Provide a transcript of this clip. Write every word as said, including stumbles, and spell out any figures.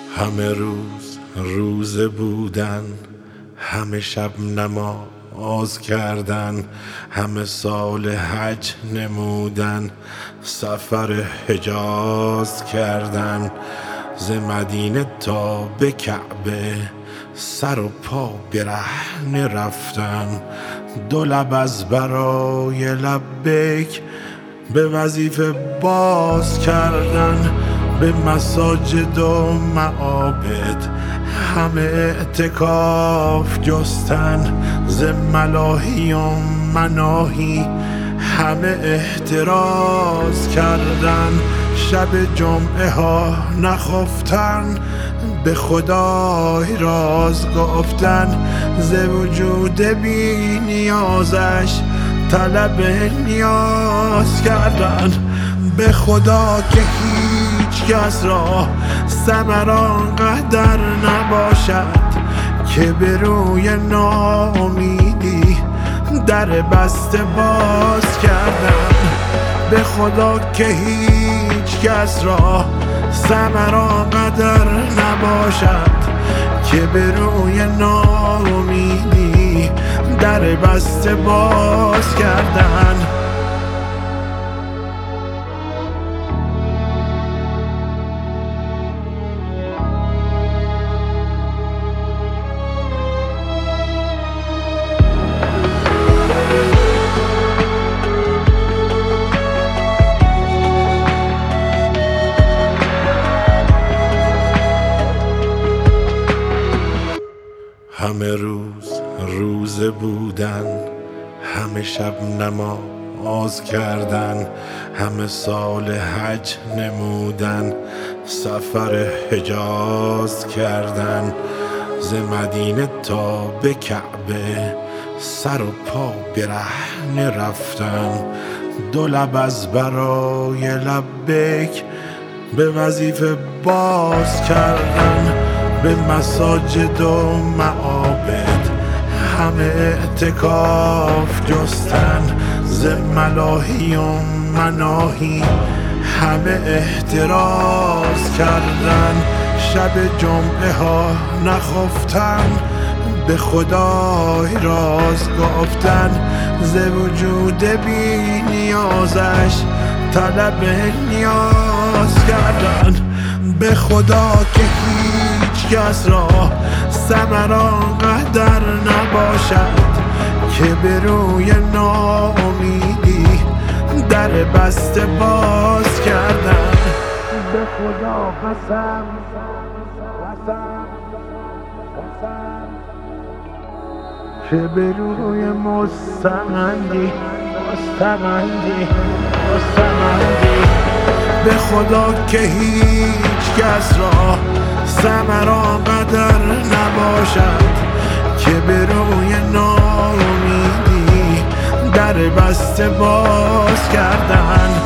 همه روز روزه بودن، همه شب نماز کردن، همه سال حج نمودن، سفر حجاز کردن. ز مدینه تا به کعبه سر و پا برهنه رفتن. دو لب از برای لبیک به وظیفه باز کردن. به مساجد و معابد همه اعتکاف جستن. ز ملاهی و مناهی همه احتراز کردن. شب جمعه ها نخفتن، به خدای راز گفتن. ز وجود بی نیازش طلب نیاز کردن. به خدا که هیچ کس را ثمر آنقدر نباشد که به روی ناامیدی در بسته باز کردن. به خدا که هیچ کس را ثمر آنقدر نباشد که به روی ناامیدی در بسته باز کردن. همه روز روزه بودن، همه شب نماز کردن، همه سال حج نمودن، سفر حجاز کردن. ز مدینه تا به کعبه سر و پا برهنه رفتن. دو لب از برای لبیک به وظیفه باز کردن. به مساجد و معابد همه اعتکاف جستن. ز ملاهی و مناهی همه احتراز کردن. شب جمعه ها نخفتن، به خدای راز گفتن. ز وجود بی نیازش طلب نیاز کردن. به خدا که هیچ کس را ثمر آنقدر نباشد که به روی ناامیدی در بسته باز کردن. به خدا قسم قسم قسم که به روی مستمندی مستمندی مستمندی. به خدا که هیچ کس را ثمر آنقدر نباشد که به روی ناامیدی در بسته باز کردن.